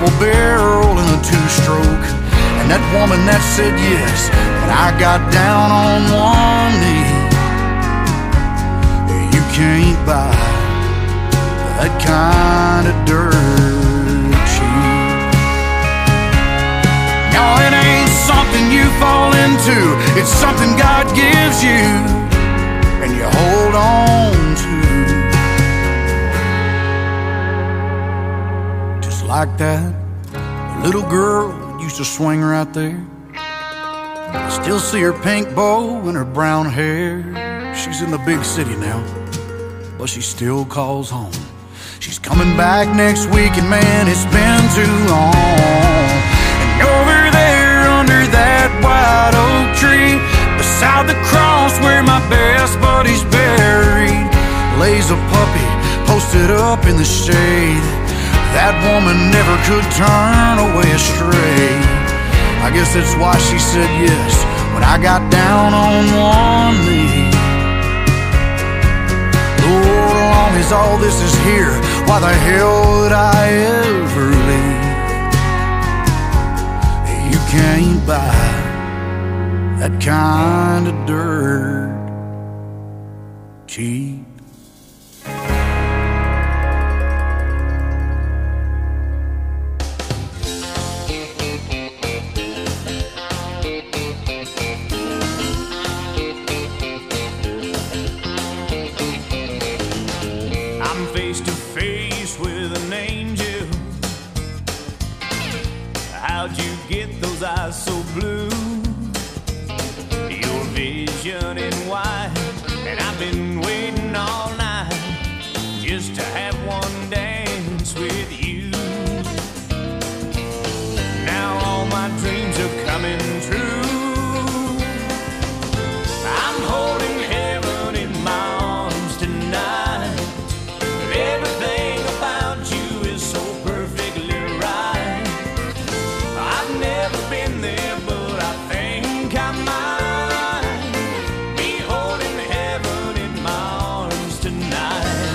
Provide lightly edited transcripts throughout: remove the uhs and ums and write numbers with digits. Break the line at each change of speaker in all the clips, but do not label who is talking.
double barrel and a two-stroke. And that woman that said yes when I got down on one knee. You can't buy that kind of dirt cheap. No, it ain't something you fall into. It's something God gives you and you hold on to. Just like that little girl used to swing right there. I still see her pink bow and her brown hair. She's in the big city now, but she still calls home. She's coming back next week, and man, it's been too long. And over there under that white oak tree, beside the cross where my best buddy's buried, lays a puppy posted up in the shade. That woman never could turn away astray. I guess that's why she said yes when I got down on one knee. Lord, as long as all this is here, why the hell would I ever leave? You can't buy that kind of dirt cheap.
Face to face with an angel. How'd you get those eyes so blue? Your vision in white, and I've been waiting all night just to have one dance with you. Now all my dreams are coming true. I'm holding heaven in my arms tonight. Everything about you is so perfectly right. I've never been there, but I think I might be holding heaven in my arms tonight.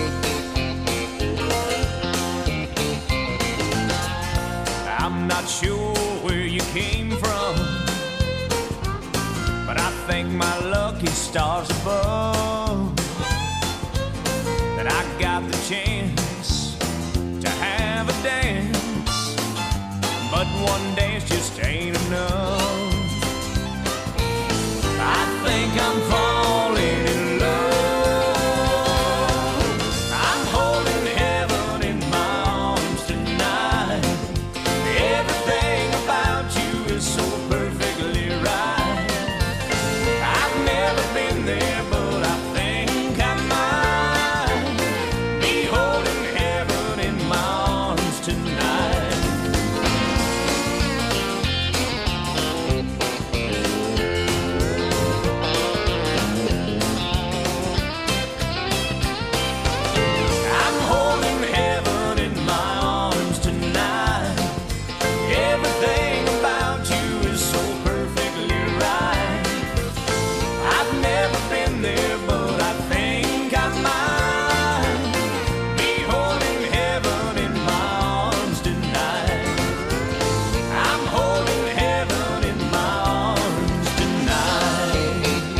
I'm not sure where you came from, but I thank my lucky stars above that I got the chance to have a dance. But one dance just ain't enough. I think I'm falling in love. I'm holding heaven in my arms tonight. Everything about you is so perfectly right. I've never been there, but I think I might be holding heaven in my arms tonight. I'm holding heaven in my arms tonight. Everything about you is so perfectly right. I've never been there, but I think I might be holding heaven in my arms tonight. I'm holding heaven in my arms tonight.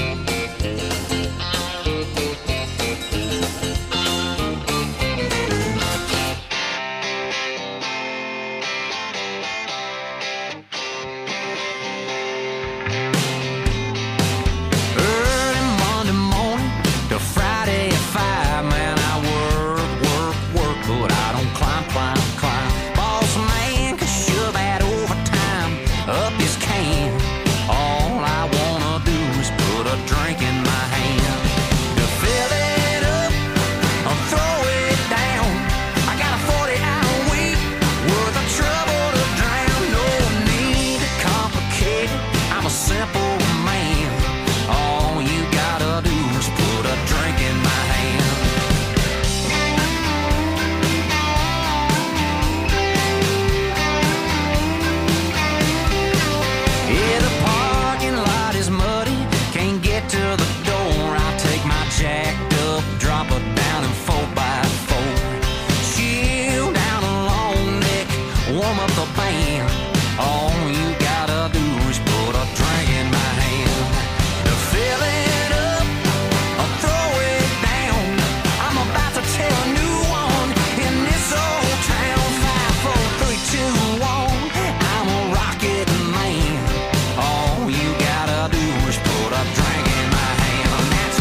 Early Monday morning to Friday at 5, man, I work, but I don't climb. Boss man can shove that overtime up his can. All I wanna do is put a drink in my hand. To fill it up or throw it down, I got a 40-hour week worth of trouble to drown. No need to complicate it, I'm a simple man. All you gotta do is put a drink in my hand. up the band. All you gotta do is put a drink in my hand. Fill it up or throw it down. I'm about to tell a new one in this old town. 5, 4, 3, 2, 1. I'm a rocket man. All you gotta do is put a drink in my hand. And that's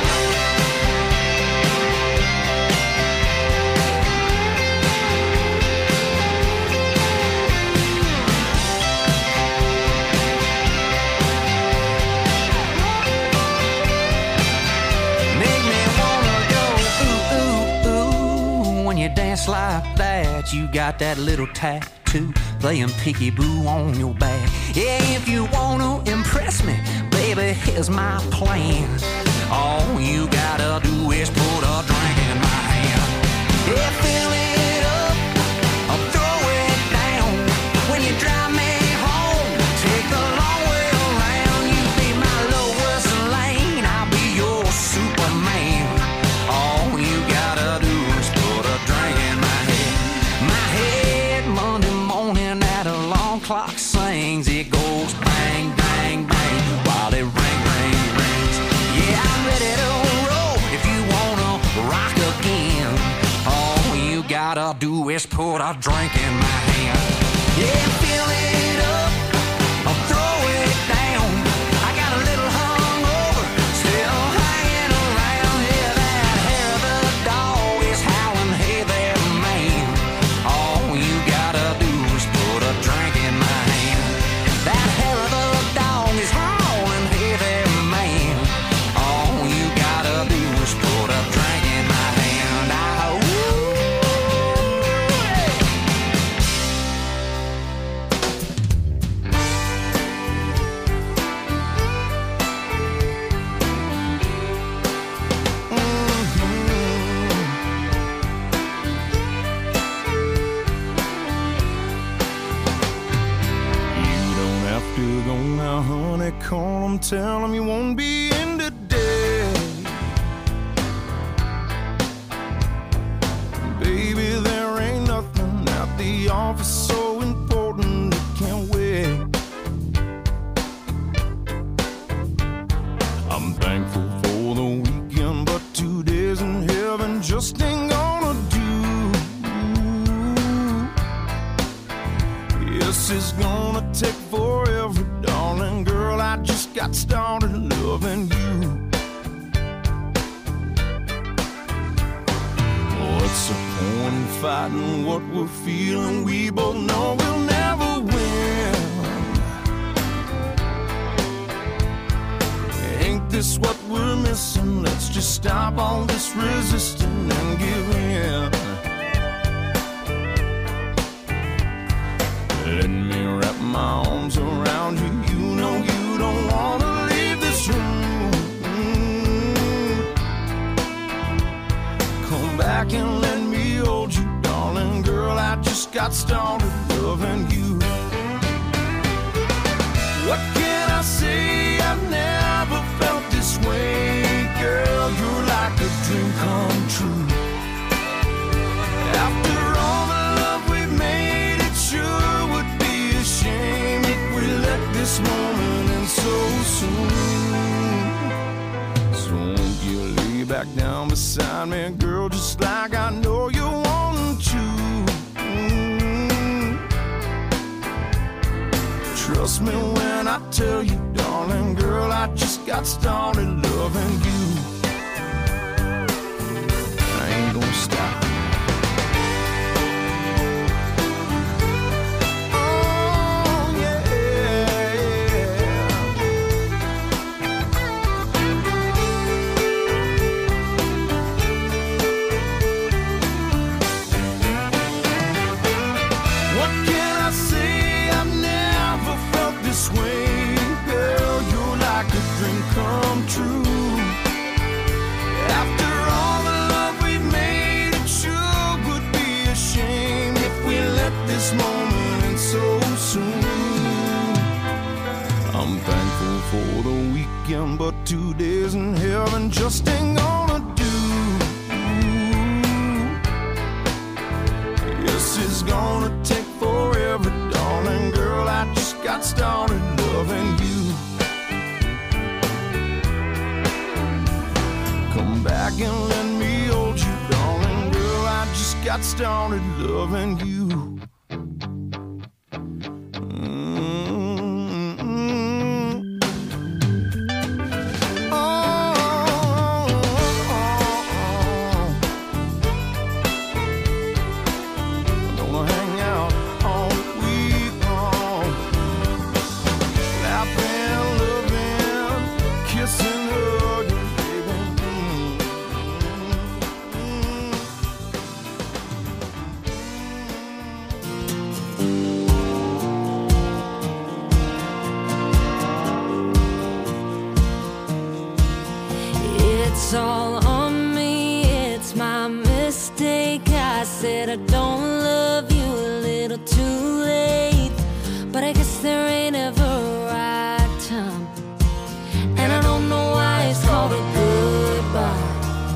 dance like that, you got that little tattoo playing peekaboo on your back. Yeah, if you wanna impress me, baby, here's my plan. All you gotta do is put a drink in my hand. Yeah, fill it up or throw it down. When you drive me home, take the long way around. You be my lowest lane, I'll be your Superman. All you gotta do is put a drink in my head. My head Monday morning at alarm clock sings. It goes bang, bang, bang while it ring, ring, rings. Yeah, I'm ready to roll if you wanna rock again. All you gotta do is put a drink in my hand. Yeah, fill it up or throw it down. I got a little hungover, still hanging around. Yeah, that hair of the dog is howling, hey there, man. All you gotta do is put a drink in my hand. That hair of the dog is howling, hey there, man. All you gotta do is put a drink in my hand.
You don't have to go now, honey. Call 'em, tell 'em you won't be in today. Baby, there ain't nothing at the office so important it can't wait. I'm thankful for the weekend, but 2 days in heaven just ain't gonna do. Yes, it's gonna take forever, darling girl. I just got started loving you. What's the point in fighting what we're feeling? We both know we'll never win. Ain't this what we're missing? Let's just stop all this resisting and give in. Let me wrap my arms around you. You know you don't wanna leave this room. Come back and let me hold you, darling girl. I just got started loving you. What can I say? I've never felt this way, girl. You're like a dream come true. After all the love we've made, it sure would be a shame if we let this moment end so soon. So won't you lay back down beside me, girl, just like I know you want to. Trust me when I tell you, darling girl, I just got started loving you. I ain't gonna stop. Come true. After all the love we've made, it sure would be a shame if we let this moment end so soon. I'm thankful for the weekend, but 2 days in heaven just ain't gonna do. Yes, it's gonna take forever, again, let me hold you, darling. Girl, I just got started loving you.
It's all on me, it's my mistake. I said I don't love you a little too late, but I guess there ain't ever a right time, and I don't know why it's called a goodbye.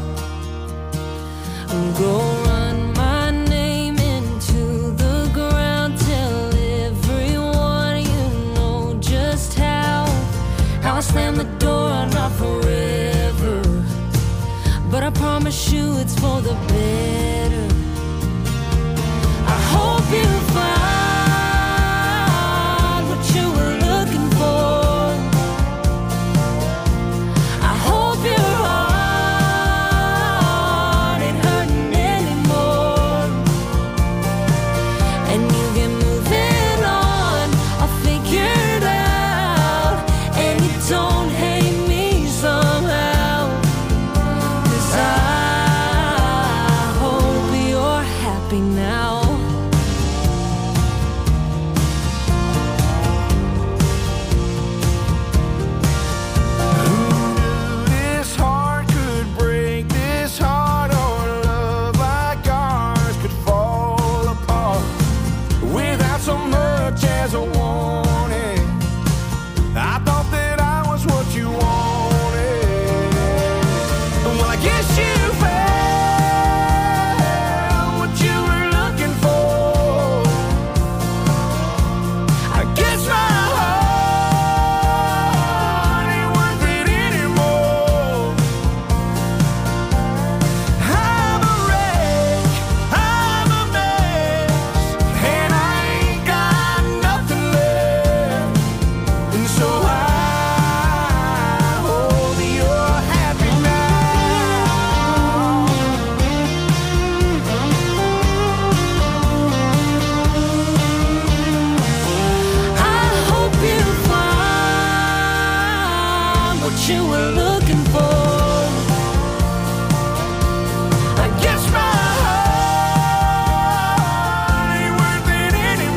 Go run my name into the ground, tell everyone you know just how I slam the door, not forever, but I promise you it's for the better. I hope you find what you were looking for. I hope your heart ain't hurting anymore, and you get moving on. I'll figure it out, and you don't hate me somehow, 'cause I hope you're happy now.
This heart could break, this heart or love like ours could fall apart without so much as a warning. I thought that I was what you wanted. Well, I guess you found what you were looking for. I guess my heart ain't worth it anymore. I'm a wreck, I'm a mess, and I ain't got nothing left. And so I hope you're happy now.
I hope you find what you were looking for.
I guess my heart ain't worth it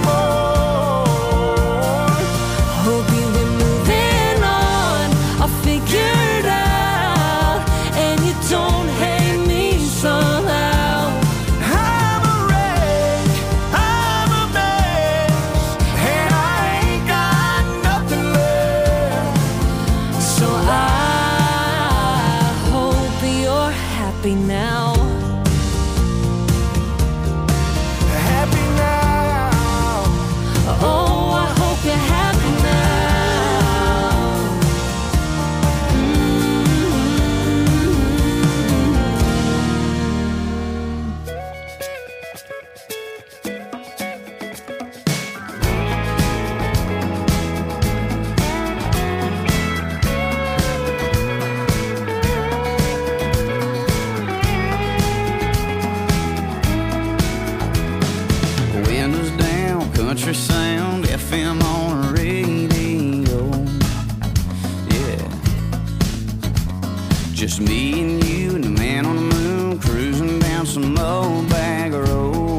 anymore.
Hope you've been moving on. I'll figure it out, and you don't hate me somehow.
I'm a wreck, I'm a mess, and I ain't got nothing left.
So I hope you're happy now.
Happy now.
Oh, I hope you're happy now.
Windows down, country sound, FM on the radio. Yeah. Just me and you and the man on the moon cruising down some old bag road.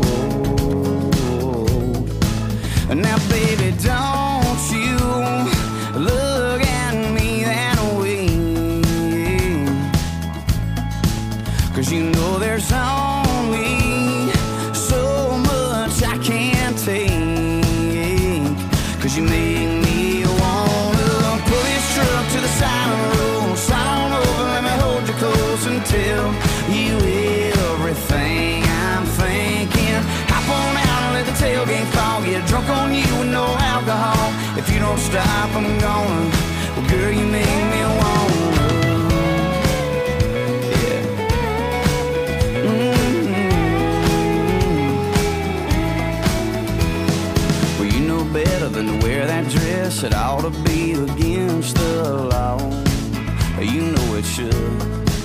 Now, baby, don't you look at me that way, 'cause you know there's only so much I can't take. 'Cause you make me wanna pull this truck to the side of the road, slide on over, let me hold you close and tell you everything I'm thinking. Hop on out and let the tailgate fall, get drunk on you with no alcohol. If you don't stop, I'm gonna. Well, girl, you make me wanna. Yeah.
guess it ought to be against the law. You know it should.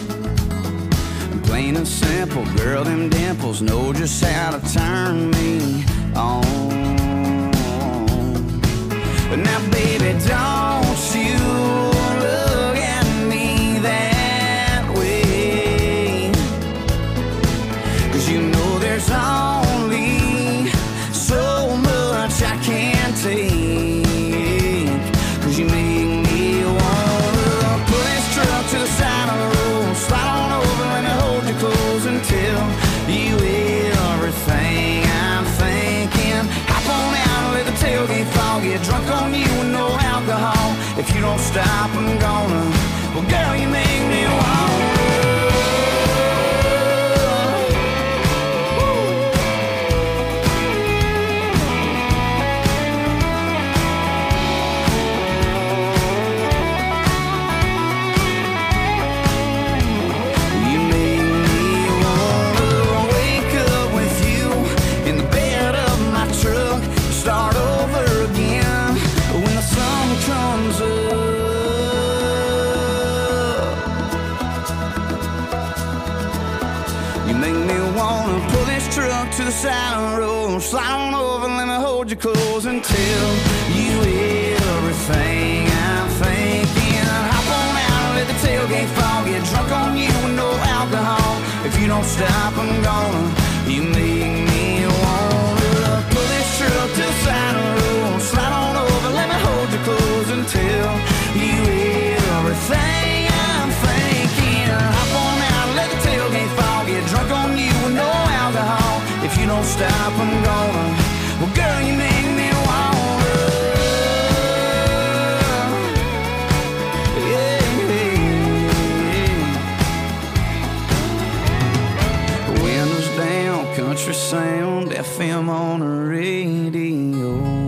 Plain and simple, girl, them dimples know just how to turn me on. Now, baby, don't you look at me that way, 'cause you know there's only so much I can take, 'cause you make me wanna put this truck to the side of the road, slide on over, let me hold you close until you everything I'm thinking. Hop on out and let the tailgate fall, get drunk on you with no alcohol. If you don't stop, I'm gonna. Well, girl, you make me wanna. Start over again when the sun comes up. You make me wanna pull this truck to the side of the road, slide on over, let me hold you close until you everything I'm thinking. Hop on out and let the tailgate fall, get drunk on you with no alcohol. If you don't stop, I'm gonna. You make me wanna pull this truck to the side of the road, slide on over, let me hold you close until you everything I'm thinking. Hop on out, let the tailgate fall, get drunk on you with no alcohol. If you don't stop, I'm gonna. Well, girl, you make me wanna. Yeah, yeah. Windows down, country sound, FM on the radio.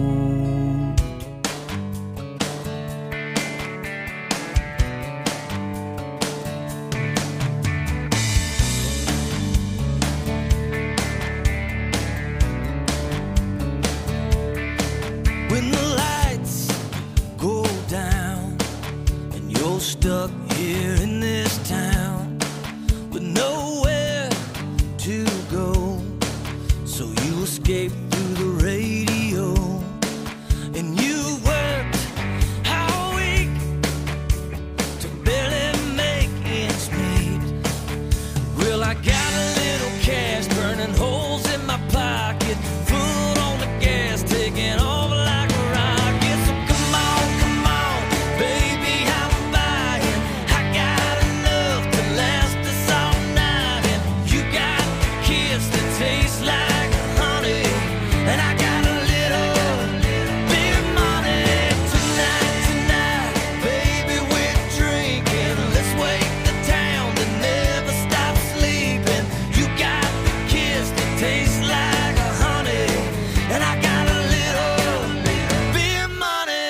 When the lights go down and you're stuck here in this town with nowhere to go, so you escape through the radio, and you worked all week to barely make ends meet. Well, I got a little cash burning holes in my pocket, foot on the gas, taking off like a rocket. So come on, baby, I'm buying. I got enough to last us all night, and you got a kiss that tastes like honey, and I got a little bit of money. Tonight, baby, we're drinking. Let's wake the town that never stops sleeping. You got a kiss that tastes like honey, and I got a little bit of money.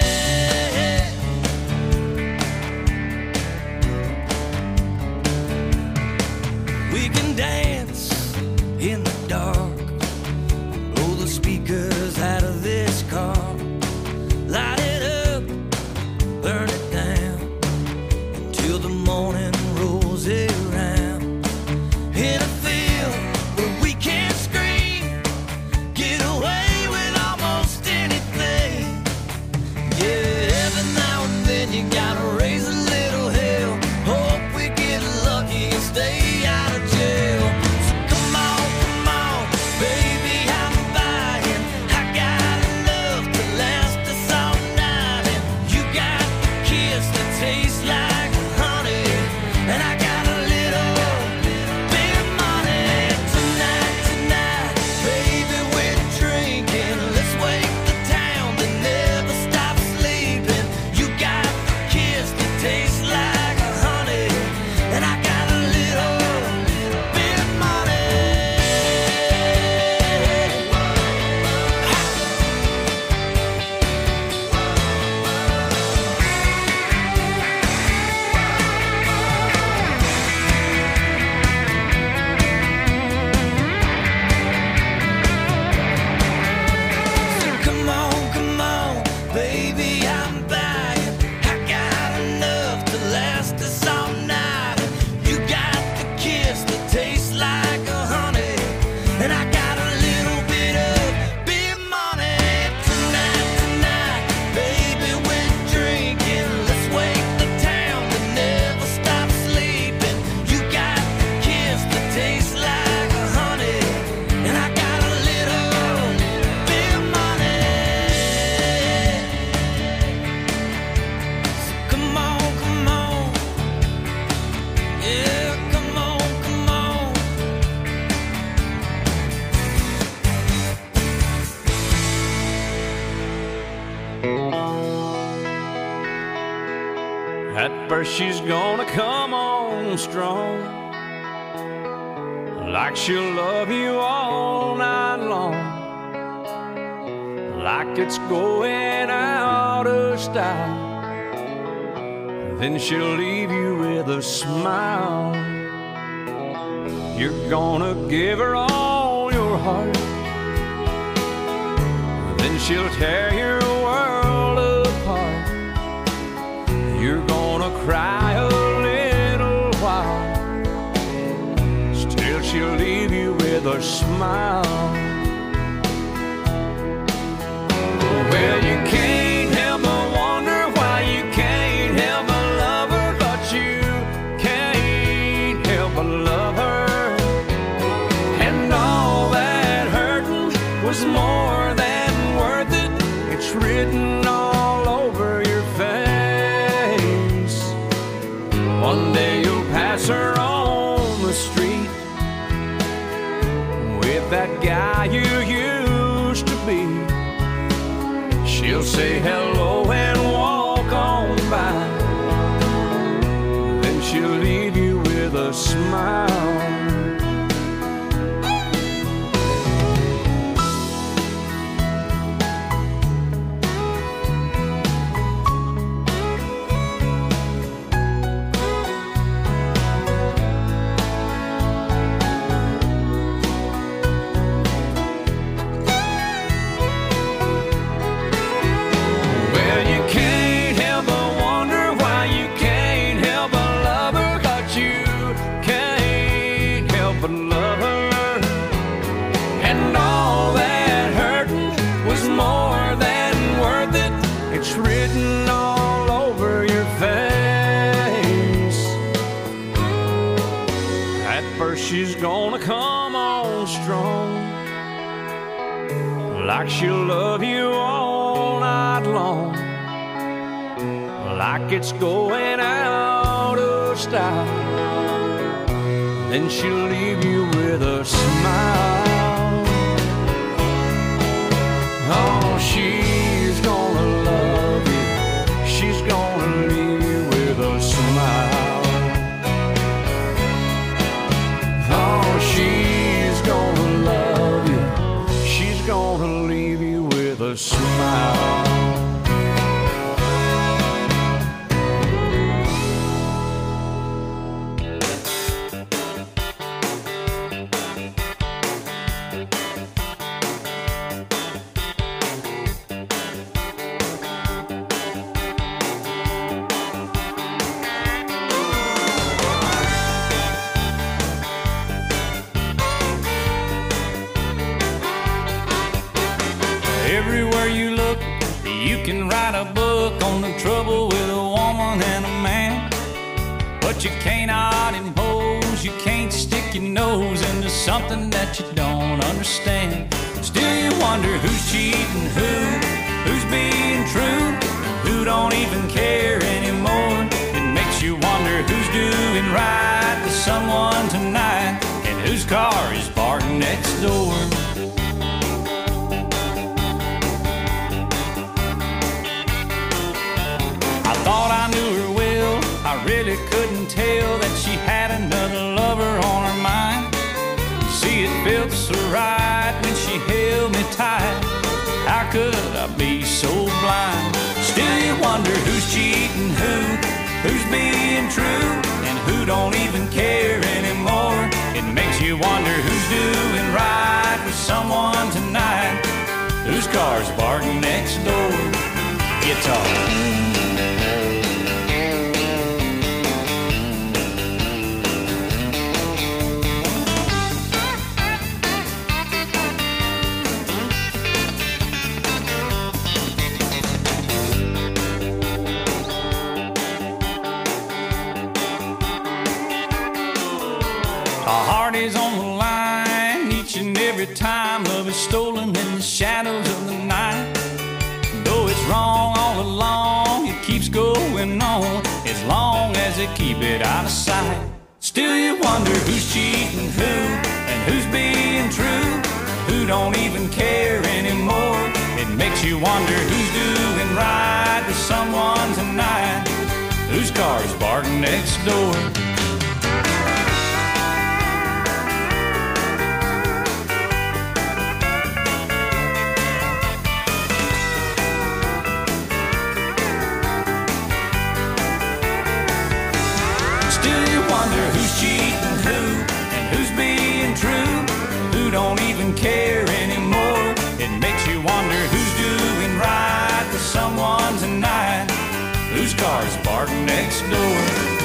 We can dance in the dark, blow the speakers out of this car, light it up, burn it down, until the morning rolls around. In a field where we can't scream, get away with almost anything. Yeah, every now and then you gotta raise a little hell, hope we get lucky and stay out of jail. So come on, baby, I'm buying.
first she's gonna come on strong, like she'll love you all night long, like it's going out of style. Then she'll leave you with a smile. You're gonna give her all your heart, then she'll tear your world apart. You're gonna cry a little while, still she'll leave you with a smile. Well, you can't help but wonder why you can't help but love her, but you can't help but love her. And all that hurting was more than worth it. It's written all over your face. One day you'll pass her on the street with that guy you used to be. She'll say hello and walk on by, then she'll leave you with a smile. She's gonna come on strong, like she'll love you all night long, like it's going out of style. Then she'll leave you with a smile. Oh, she's gonna love you, she's gonna leave you with a smile. She's gonna love you, she's gonna leave you with a smile. Everywhere you look, you can write a book on the trouble with a woman and a man. But you cannot impose, you can't stick your nose into something that you don't understand. Still you wonder who's cheating who's being true, who don't even care anymore. It makes you wonder who's doing right to someone tonight, and whose car is parked next door. Thought I knew her well, I really couldn't tell that she had another lover on her mind. You see, it felt so right when she held me tight. How could I be so blind? Still you wonder who's cheating who's being true, and who don't even care anymore. It makes you wonder who's doing right with someone tonight, whose car's parked next door. Guitar. Our heart is on the line each and every time love is stolen in the shadows of the night. Though it's wrong all along, it keeps going on as long as they keep it out of sight. Still you wonder who's cheating and who's being true, who don't even care anymore. It makes you wonder who's doing right to someone tonight, whose car's barking next door. Still you wonder who's cheating who and who's being true, who don't even care anymore. It makes you wonder who's doing right for someone tonight, whose car's parked next door.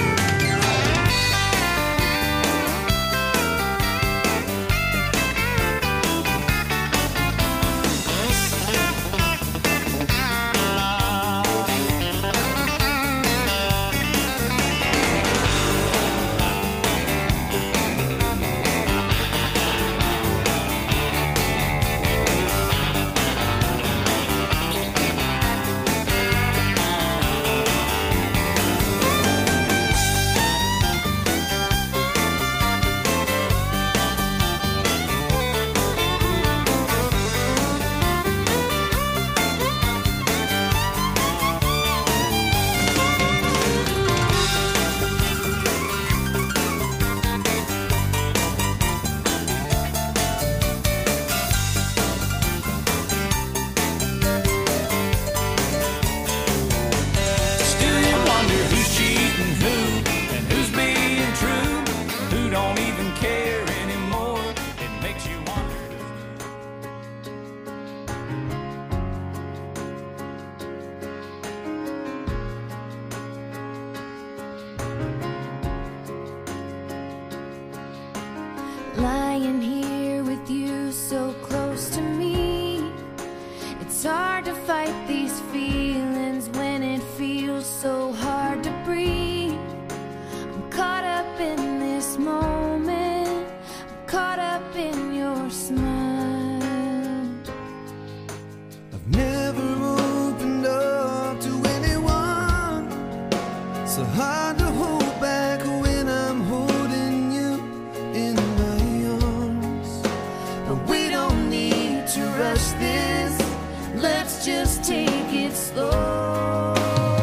Lying here with you so close to me, it's hard to fight these feelings when it feels so hard to breathe. I'm caught up in this moment, I'm caught up in your smile.
I've never opened up to anyone, so hard to hold back when I'm holding you in my arms.
But we don't need to rush this, let's just take it slow.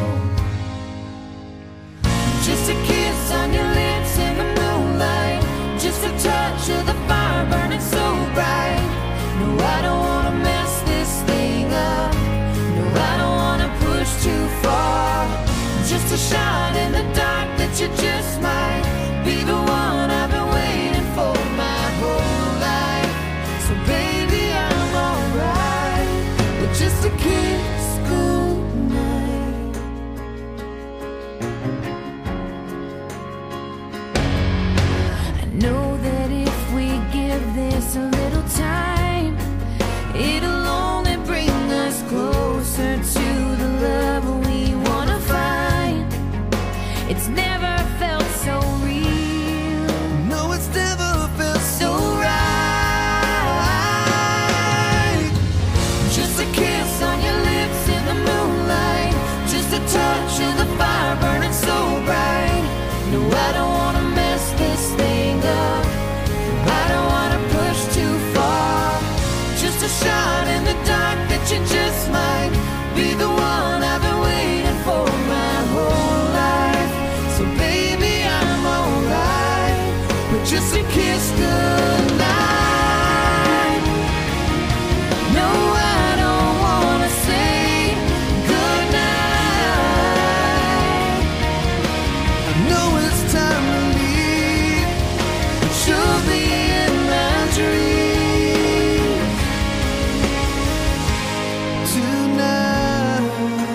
Just a kiss on your lips in the moonlight, just a touch of the fire burning so bright. No, I don't wanna mess this thing up, no, I don't wanna push too far. Just a shot in the dark that you just might be the one I've been waiting for my whole life. So baby, I'm alright with just a kiss goodnight. I know that if we give this a little time, it'll only bring us closer to the love we wanna find. It's never felt so real,
No, it's never felt
so right. Just a kiss on your lips in the moonlight, just a touch of the fire burning so bright. No, I don't wanna mess this thing up, I don't wanna push too far. Just a shot in the dark that you just might be the one I've been waiting for my whole life. So baby, I'm alright with just a kiss goodnight. No, I don't wanna say goodnight.
I know it's time to leave,
But you'll be in my dreams
tonight.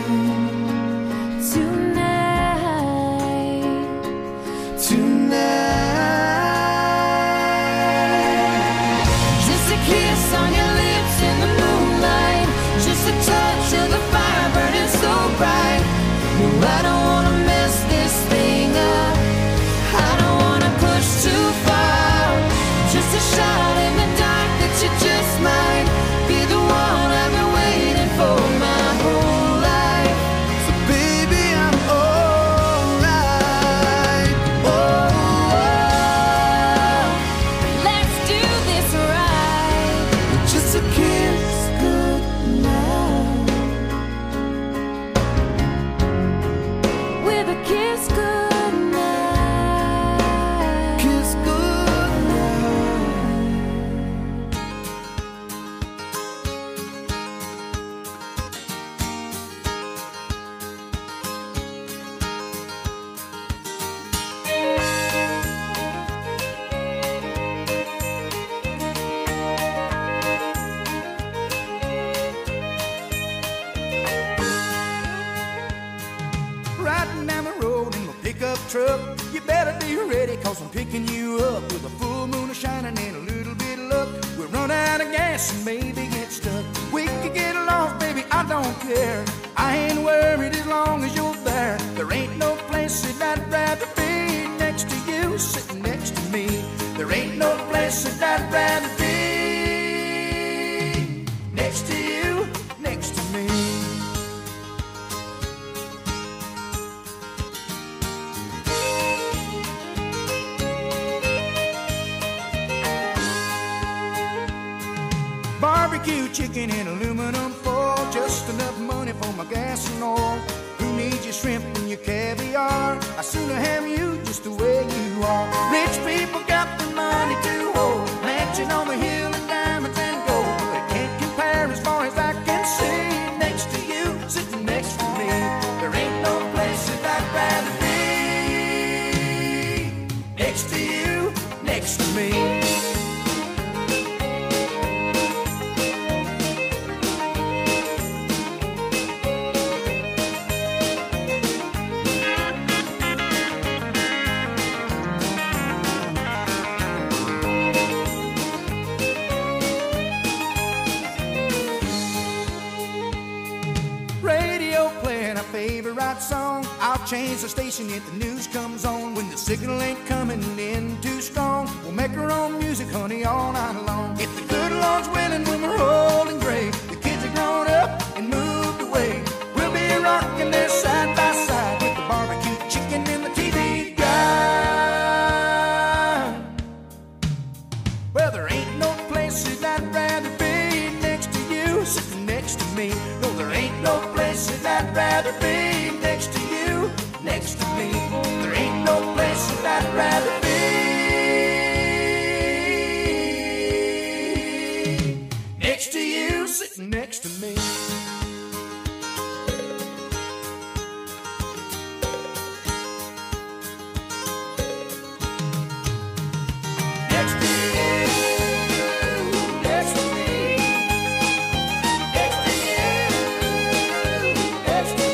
truck. You better be ready, cause I'm picking you up with a full moon shining and a little bit of luck. We'll run out of gas and maybe get stuck. We could get lost, baby, I don't care. I ain't worried as long as you're there. There ain't no place that I'd rather be next to you, sitting next to me. There ain't no place that I'd rather be next to you, next to me. Barbecue chicken in aluminum foil, just enough money for my gas and oil. Who needs your shrimp and your caviar? I sooner have you just the way you are. Rich people got the money to hold, mansion on the hill and diamonds and gold. They can't compare as far as I can see. Next to you, sitting next to me. There ain't no place that I'd rather be next to you, next to me. Favorite song, I'll change the station if the news comes on. When the signal ain't coming in too strong, we'll make our own music, honey, all night long. If the good Lord's willing, when we're old and gray, the kids are grown up and moved away, we'll be rocking there side by side with the barbecue chicken and the TV guide. Well, there ain't no place that I'd rather be next to you, sitting next to me. No, there ain't no place that I'd rather be next to you, next to me. There ain't no place that I'd rather be next to you, sitting next to me. Next to you, next to me. Next to you, next to me.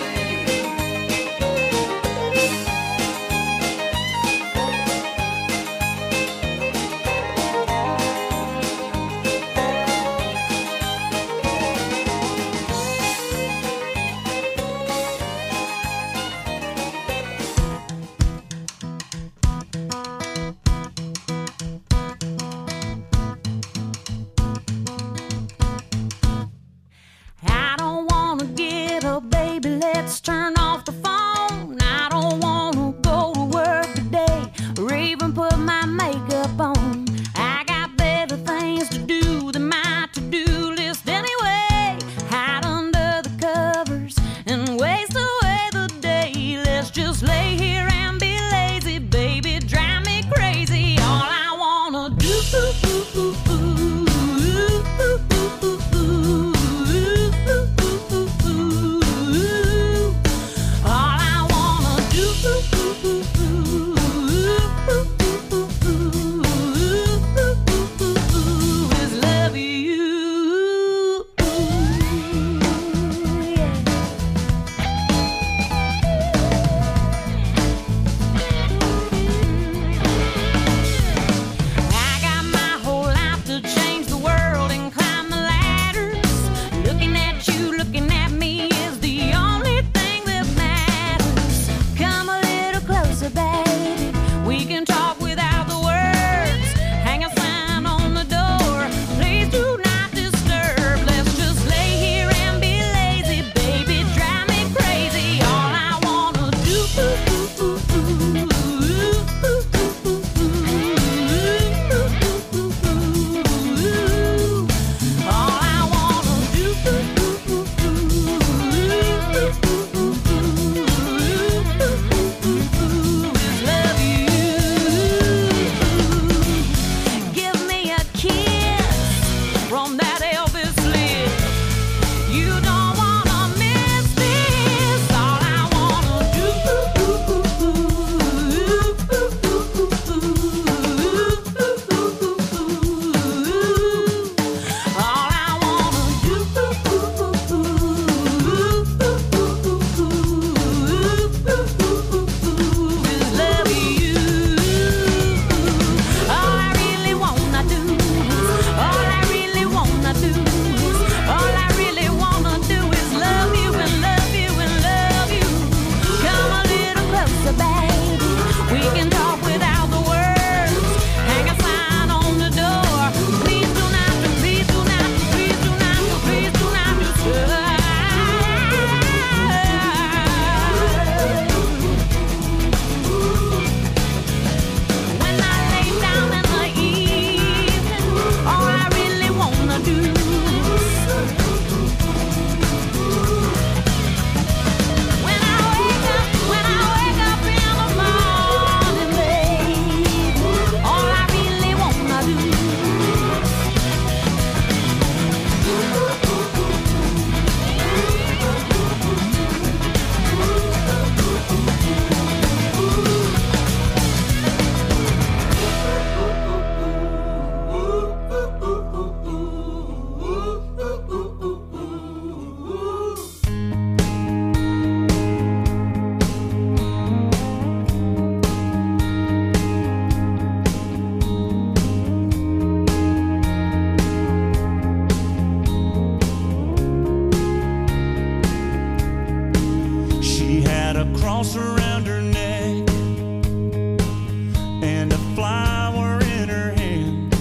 cross around her neck, and a flower in her hand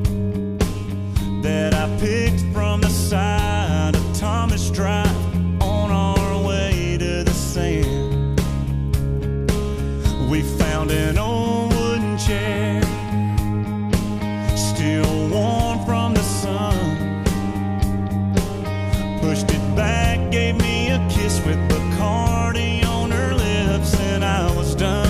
that I picked from the side of Thomas Drive on our way to the sand. We found an old wooden chair, still warm from the sun. Pushed it back, gave me a kiss with Bacardi on her lips, and I was done.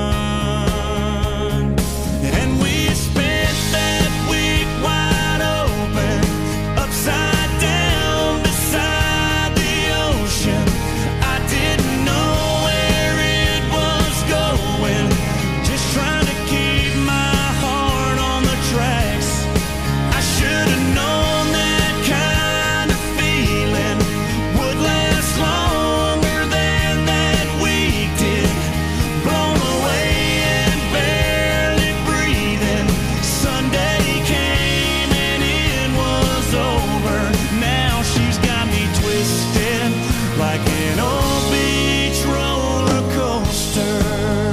And we spent that week wide open, upside down beside the ocean. I didn't know where it was going, just trying to keep my heart on the tracks. I should have known that kind of feeling would last longer than that week did. Blown away and barely breathing. Sunday came and it was over. Now she's got me twisted like an old beach roller coaster.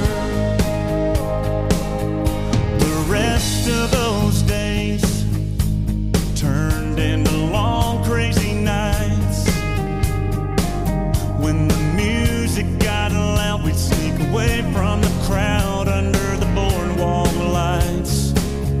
The rest of those days turned into long crazy nights. When the music got loud, we'd sneak away from the crowd under the boardwalk lights.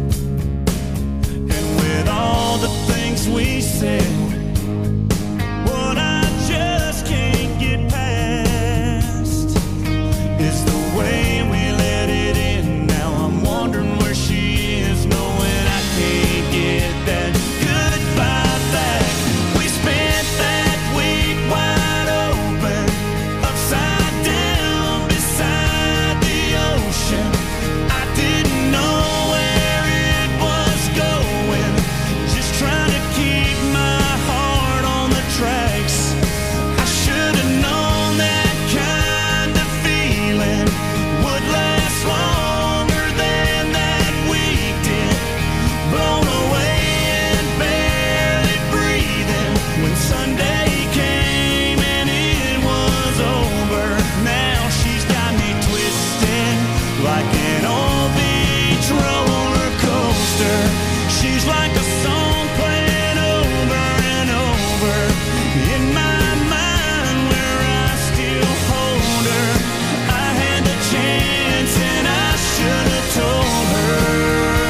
And with all the things we said, what I just can't get past is the way we let it in. Now I'm wondering where she is, knowing I can't get that goodbye back. We spent that week wide open, upside down beside the ocean. I didn't know where it was going, just trying to keep my heart on the tracks. I should have known that kind of feeling would last longer than that week did. Blown away and barely breathing when Sunday came and it was over. Now she's got me twisted like an old beach roller coaster. She's like a song playing over and over in my mind, where I still hold her. I had the chance and I should have told her.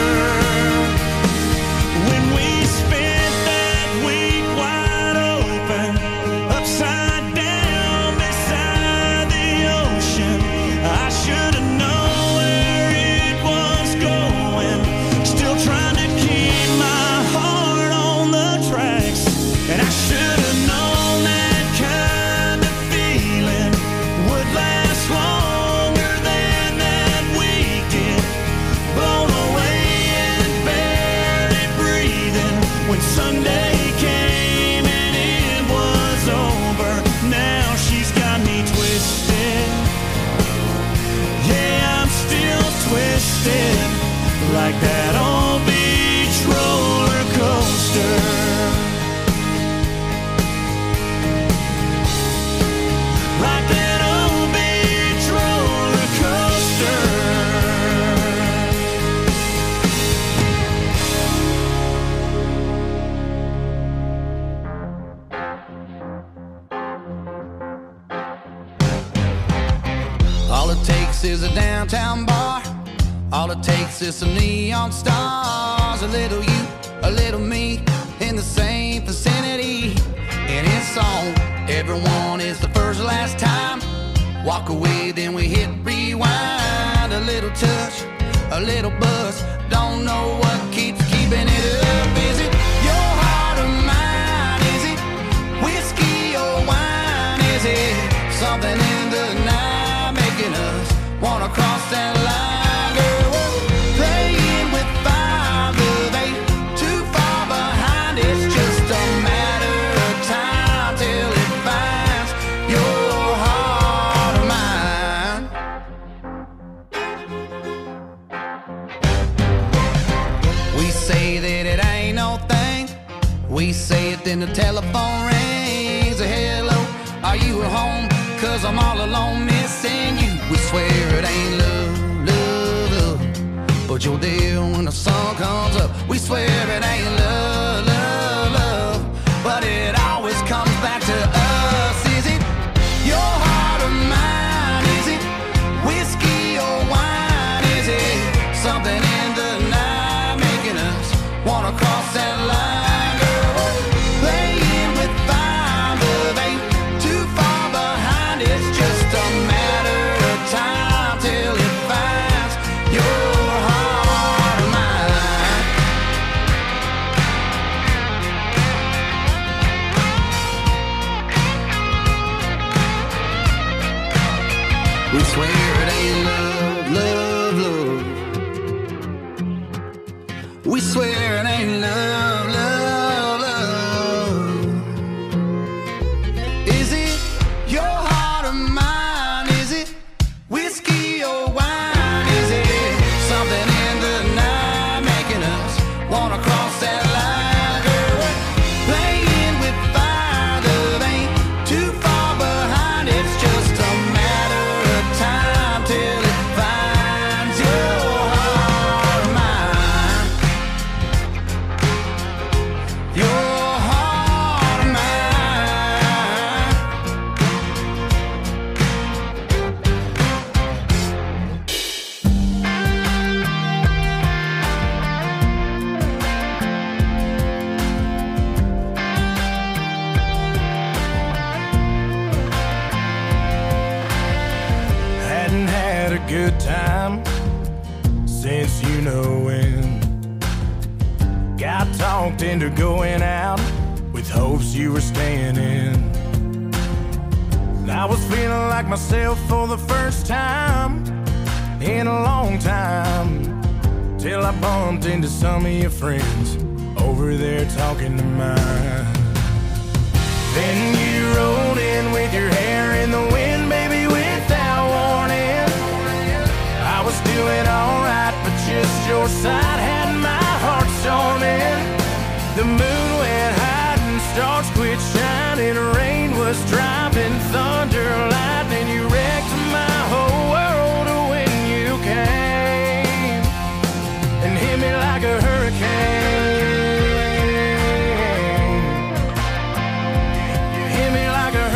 When we spent that week wide open, upside down beside the ocean, I should have known where it was going, still trying to keep my heart on the tracks. And I should have known that kind of feeling would last longer than that week did. Blown away and barely breathing when Sunday came and it was over. Now she's got me twisted. Yeah, I'm still twisted like that old beach roller coaster. Like that old beach roller coaster.
All it takes is a downtown bar. All it takes is some neon stars. A little you, a little me, in the same vicinity. And it's on. Everyone is the first last time. Walk away, then we hit rewind. A little touch, a little buzz. Don't know what keeps keeping it up. Is it your heart or mine? Is it whiskey or wine? Is it something in the night making us wanna cross that line? Girl, we're playing with fire, but they too far behind. It's just a matter of time till it finds your heart or mine. We say that it ain't no thing. We say it, then the telephone rings. Hello, are you at home? 'cause I'm all alone missing you. We swear it ain't love, love, love, but you're there when the sun comes up. We swear it ain't love, love, love, but it always comes back to us. Is it your heart or mine? Is it whiskey or wine? Is it something in the night making us wanna cross that line? Girl, playing with fire, love ain't too far behind. It's just a matter of time till it finds your heart or mine. We swear it ain't love, love, love. We swear it ain't love, love, love. Is it your heart or mine? Is it whiskey or wine? Is it something in the night making us wanna cross that line? Girl, playing with fire, love ain't too far behind. It's just a matter of time till it finds your heart or mine. Your heart or mine.
Hadn't had a good time since you know when. Got talked into going out with hopes you were staying in. I was feeling like myself for the first time in a long time, till I bumped into some of your friends over there talking to mine. Then you rolled in with your hair in the wind, baby, without warning. I was doing alright, but just your side had my heart storming. The moon went high and stars quit shining. Rain was dropping, thunder, lightning. You wrecked my whole world when you came and hit me like a hurricane. You hit me like a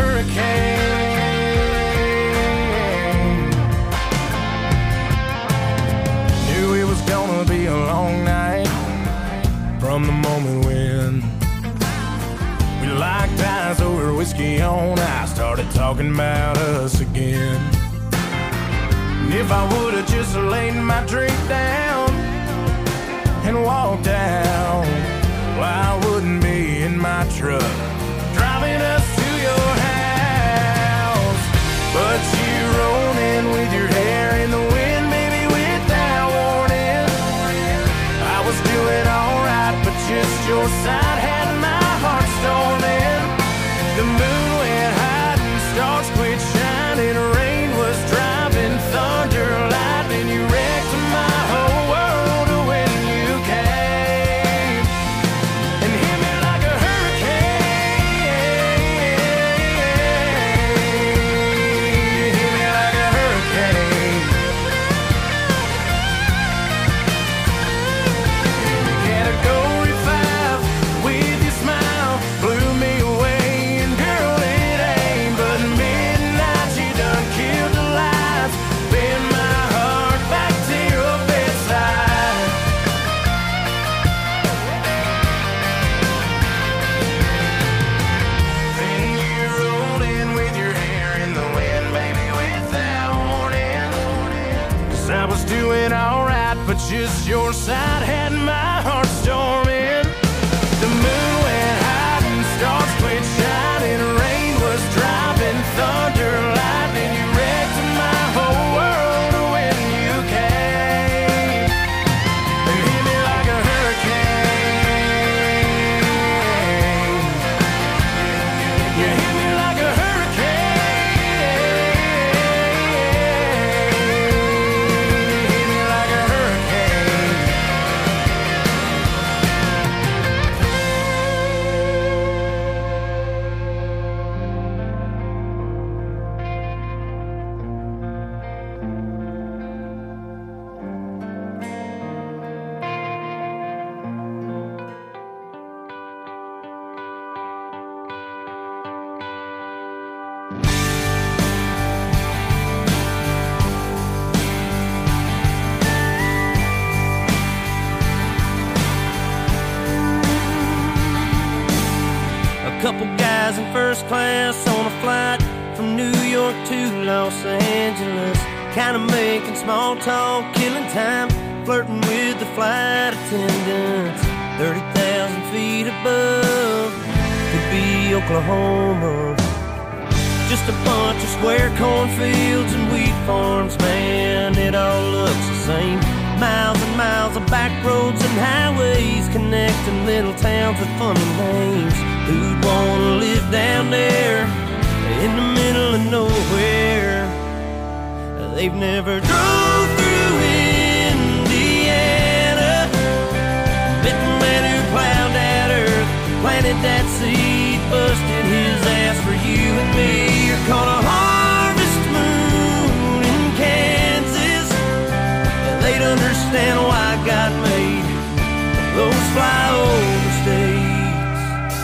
hurricane. Knew it was gonna be a long night from the moment when we locked eyes over whiskey on ice, started talking about us again. And if I would've just laid my drink down and walked out, well, I wouldn't be in my truck driving us to your house. But you rolled in with your hair in the wind, baby, without warning. I was doing alright, but just your side had my heart storming. The moon went high and stars quit shining. Rain was driving, thunder, lightning. You wrecked my whole world when you came and hit me like a hurricane. Hit me like a hurricane. Category 5 with your smile blew me away. And girl, it ain't but midnight. You done killed the lights, bend my heart back to your bedside. Then you rolled in with your hair in the wind, baby, without warning. 'Cause I was doing alright, but just your side had my heart storming. The moon went high and stars quit shining. Rain was dropping, thunder, lightning. You wrecked my whole world when you came and hit me like a hurricane. You hit me like a hurricane. Hit me like a hurricane.
Couple guys in first class on a flight from New York to Los Angeles, kind of making small talk, killing time, flirting with the flight attendants. 30,000 feet above could be Oklahoma. Just a bunch of square cornfields and wheat farms, man, it all looks the same. Miles and miles of back roads and highways connecting little towns with funny names. Who'd wanna live down there in the middle of nowhere? They've never drove through Indiana, met the man who plowed that earth, planted that seed, busted his ass for you and me. You're caught a harvest moon in Kansas. They'd understand why God made those flyover states.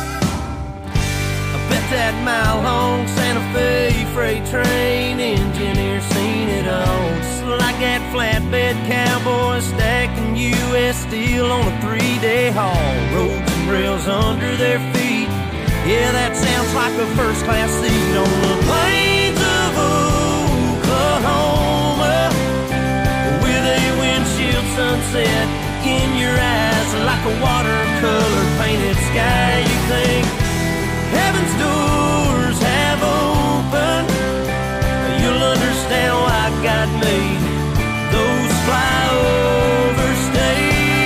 I bet that mile-long Santa Fe freight train engineer seen it all. Just like that flatbed cowboy stacking U.S. steel on a 3-day haul. Roads and rails under their feet. Yeah, that sounds like a first-class seat on the plains of Oklahoma, with a windshield sunset in your eyes like a watercolor painted sky. You think heaven's doors have opened, you'll understand why God made those flyover states.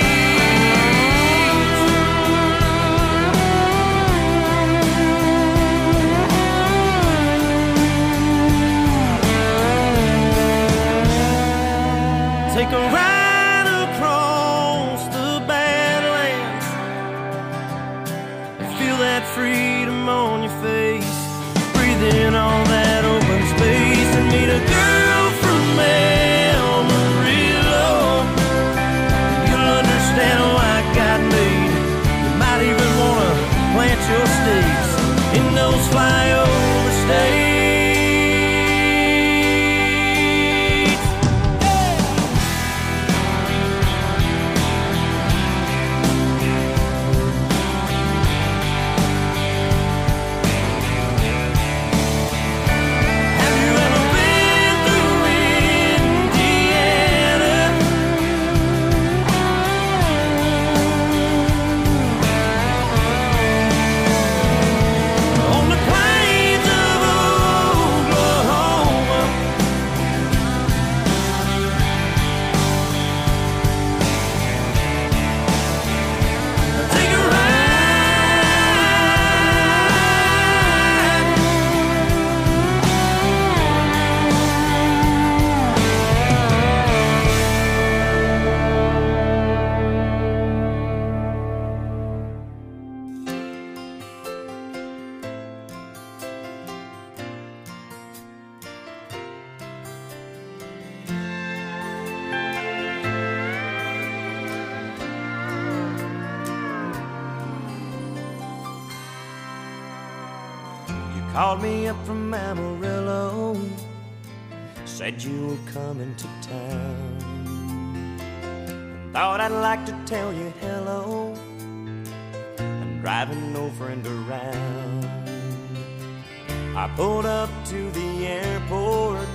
Take a ride across the Badlands and feel that freedom on your face. Breathe in all that open space and meet a girl from Amarillo. You'll understand why God made. You might even want to plant your stakes in those flyover states. Called me up from Amarillo, said you were coming to town. Thought I'd like to tell you hello. I'm driving no friend around. I pulled up to the airport,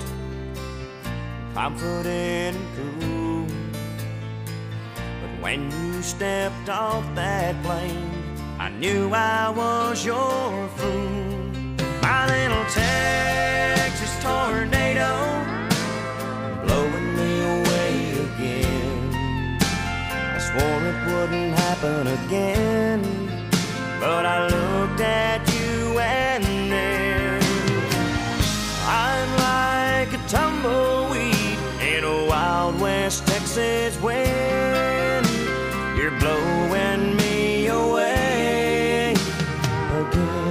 confident and cool. But when you stepped off that plane, I knew I was your fool. My little Texas tornado, blowing me away again. I swore it wouldn't happen again, but I looked at you and then I'm like a tumbleweed in a Wild West Texas wind. You're blowing me away again.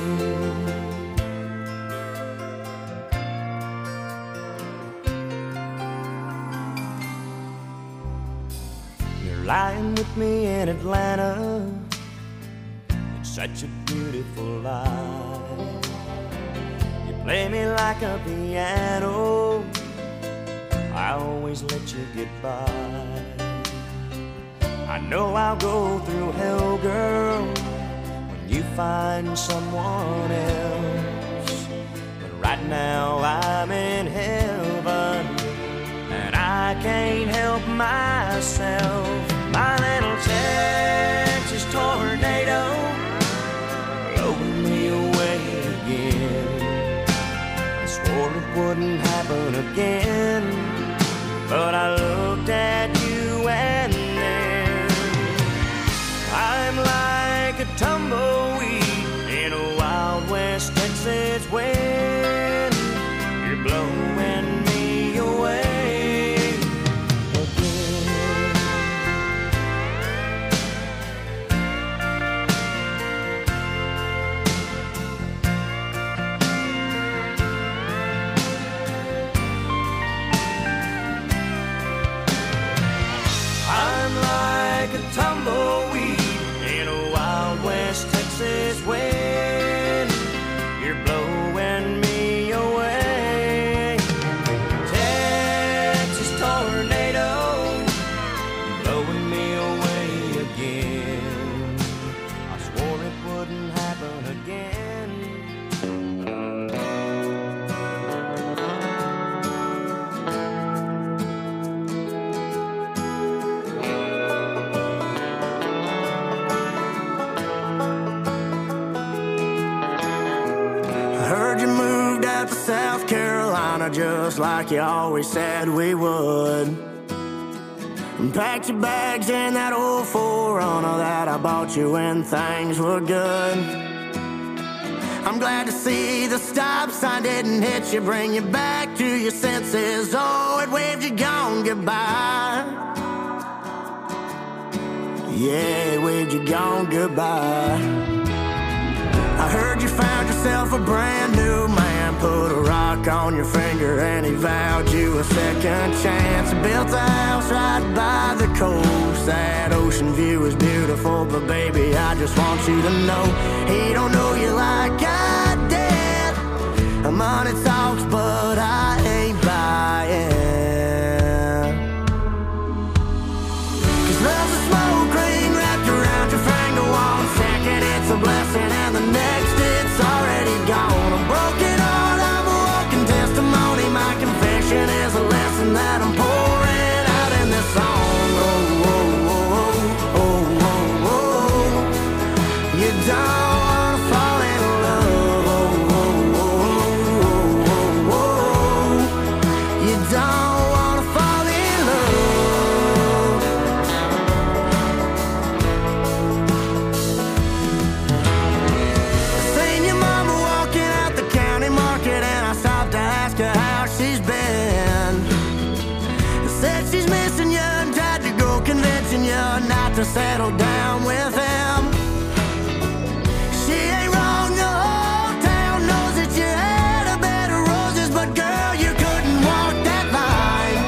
Lying with me in Atlanta, it's such a beautiful life. You play me like a piano, I always let you get by. I know I'll go through hell, girl, when you find someone else. But right now I'm in heaven, and I can't help myself. My little Texas tornado blowing me away again. I swore it wouldn't happen again, but I looked at you and then I'm like a tumbleweed in a Wild West Texas wind. You're blowing me away again. I'm like a tumbleweed in a Wild West Texas wind. You're blowing me away. Texas tornado blowing me away again. I swore it wouldn't happen again.
I heard you moved out to South Carolina just like you always said we would. And packed your bags in that old 4Runner that I bought you when things were good. I'm glad to see the stop sign didn't hit you, bring you back to your senses. Oh, it waved you gone goodbye. Yeah, it waved you gone goodbye. I heard you found yourself a brand new man, put a rock on your finger and he vowed you a second chance. Built a house right by the coast. That ocean view is beautiful, but baby, I just want you to know he don't know you like I did. Money talks, but I ain't buying. 'Cause love's a smoke ring wrapped around your finger. One second it's a blessing and the next it's already gone. A broken heart, I'm a walking testimony. My confession is a lesson that I'm pouring out in this song. Oh, oh, oh, oh, oh, oh. You don't wanna fall in love. Oh, oh, oh, oh, oh, oh. You don't wanna fall in love. Seen your mama walking out the county market, and I stopped to ask her how she's been. Said she's missing you and tried to go convincing you not to settle down with him. She ain't wrong, the whole town knows that you had a bed of roses, but girl, you couldn't walk that line.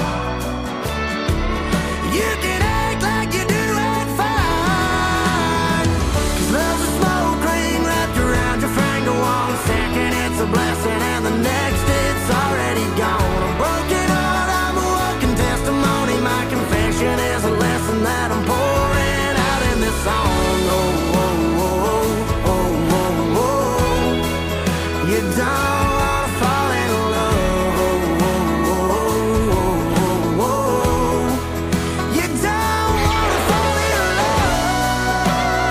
You can act like you do and fine. 'Cause love's a smoke ring wrapped around your finger. One second it's a blessing and the next it's already gone. A broken heart, I'm a walking testimony. My confession is a lesson that I'm pouring out in this song. Oh, oh, oh, oh, oh, oh. You don't wanna fall in love. Oh, oh, oh, oh, oh. You don't wanna fall in love.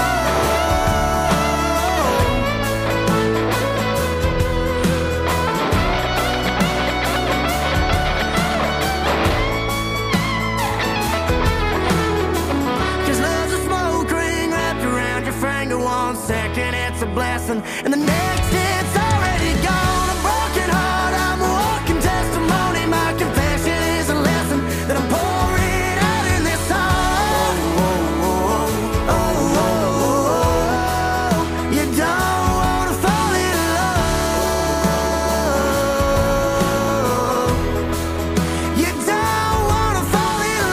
Cause love's a smoke ring wrapped around your finger. One second it's a blessing and the next it's already gone. A broken heart, I'm a walking testimony. My confession is a lesson that I'm pouring out in this song. Oh, oh, oh, oh, oh, oh. You don't wanna fall in love. You don't wanna fall in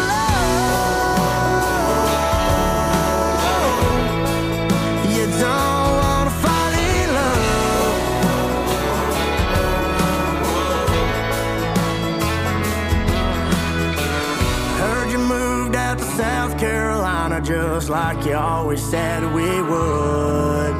love. You don't wanna fall in love.
just like you always said we would.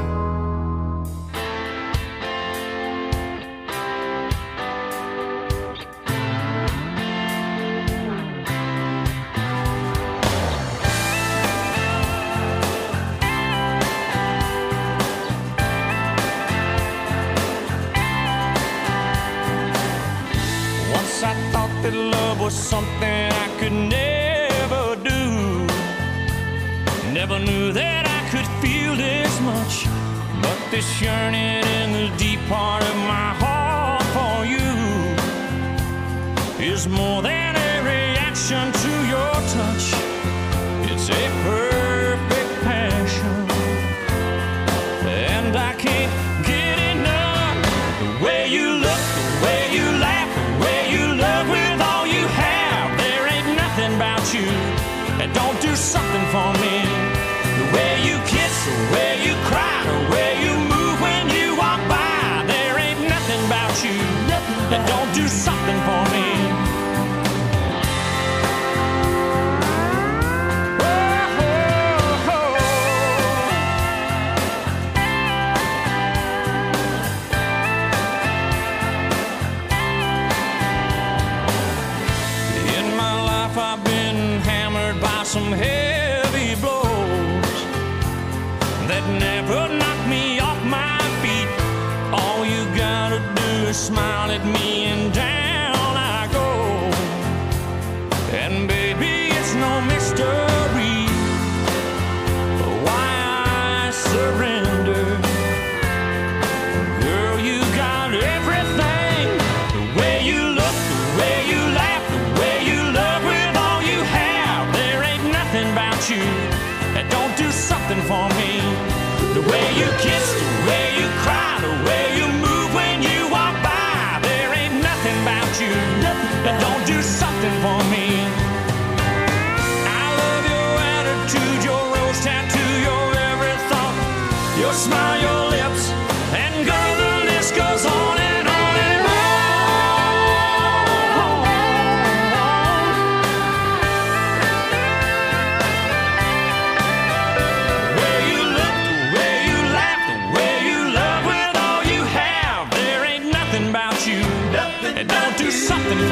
Once I thought that love was something I could never do. Never knew that I could feel this much. But this yearning in the deep part of my heart for you is more than a reaction to your touch. It's a perfect passion, and I can't get enough. The way you look, the way you laugh, the way you love with all you have. There ain't nothing about you that don't do something for me. The way you kiss, the way you cry, the way you move when you walk by. There ain't nothing about you that don't do something for me. I've been hammered by some heavy blows that never knocked me off my feet. All you gotta do is smile at me and down I go. And baby, it's no mystery why I surrender. Girl, you got everything. The way you look, the way you laugh, the way you love with all you have. There ain't nothing about you that don't do something for me. The way you kiss, the way you cry, the way you move when you walk by. There ain't nothing about you that don't do something for me. I love your attitude, your rose tattoo, your every thought, your smile, your lips, and girl, the list goes on and on and on. The way you look, the way you laugh, the way you love with all you have. There ain't nothing about you that don't do something for me.